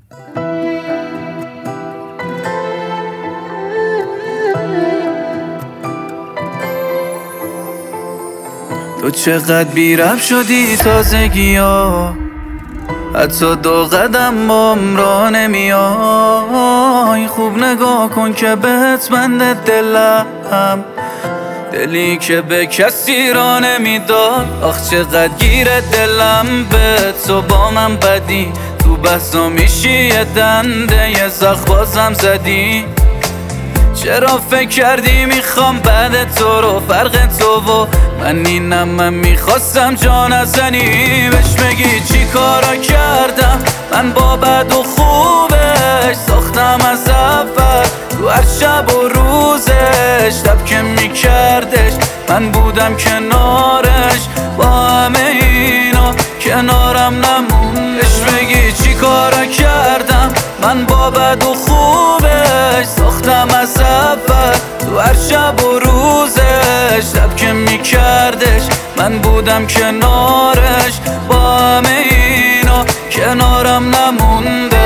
تو چقدر بی‌ربط شدی تازگی ها، حتی 2 قدم بام را نمیای. خوب نگاه کن که بهت بنده دلم، دلی که به کسی را نمیداد. آخ چقدر گیره دلم به تو، با من بدی تو بحثا میشی یه دنده، یه زخ بازم زدی. چرا فکر کردی میخوام بعد تو رو، فرق تو و من اینم، من میخواستم جا نزنی. بهش بگی چی کارا کردم من با بد و خوبش، ساختم از اول تو هر شب و روزش. شب که میکردش من بودم کنارش، با همه اینا کنارم نمون. بهش بگی چی کارا کردم من با بد و خوبش، ساختم از اول تو هر شب و روزش. شب که میکردش من بودم کنارش، با همه اینا کنارم نموندش.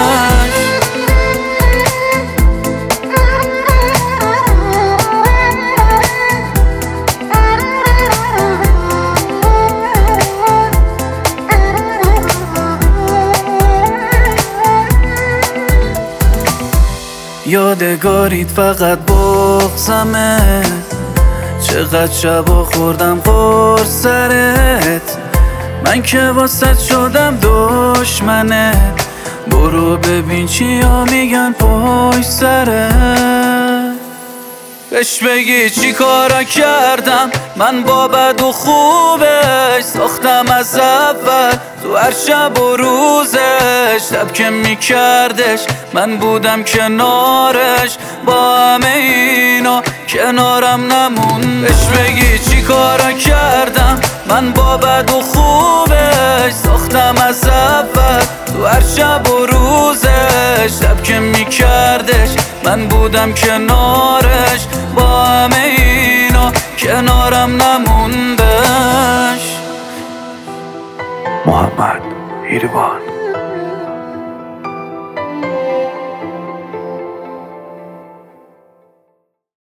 یادگاریت فقط بغضمه، چقدر شبا خوردم قرص سرت. من که واسه شدم دشمنت، برو ببین چیا میگن پشت سرت. بهش بگی چی کارا کردم من با بد و خوبش، ساختم از اول تو هر شب و روزش. شب که میکردش من بودم کنارش، با همه اینا کنارم نمون. بهش بگی چی کارا کردم من با بد و خوبش، ساختم از اول تو هر شب و روزش. شب که میکردش من بودم کنارش، با همه اینا کنارم نموندش. محمد ایروان